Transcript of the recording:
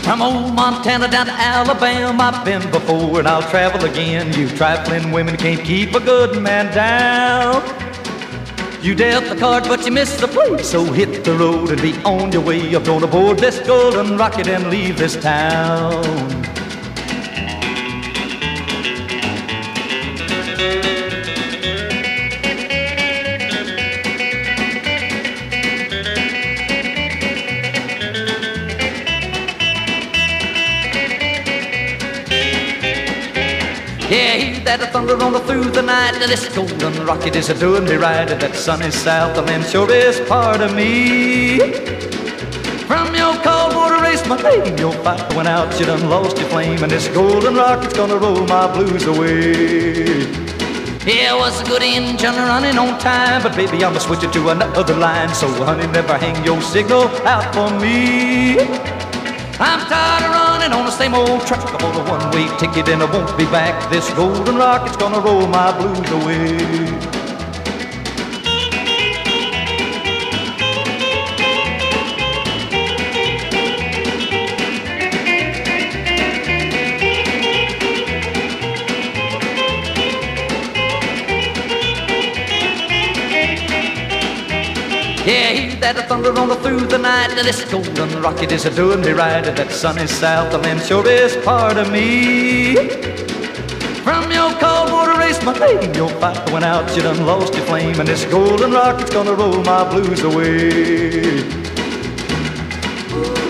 From old Montana down to Alabama, I've been before and I'll travel again. You trifling women can't keep a good man down. You dealt the card but you missed the play, so hit the road and be on your way. I'm going aboard this golden rocket and leave this town. Yeah, hear that thunder on through the night. This golden rocket is a-doing me right. That sunny Southland sure is part of me. From your cold water race, my name, your fire went out, you done lost your flame. And this golden rocket's gonna roll my blues away. Yeah, I was a good engine running on time, but baby, I'ma switch it to another line. So honey, never hang your signal out for me. I'm tired of running on the same old track. I'm on a one-way ticket and I won't be back. This golden rocket's gonna roll my blues away. Yeah, hear that thunder on through the night. This golden rocket is a-doing me right. That sunny Southland sure is part of me. From your cold water race, my name, your fire went out, you done lost your flame. And this golden rocket's gonna roll my blues away.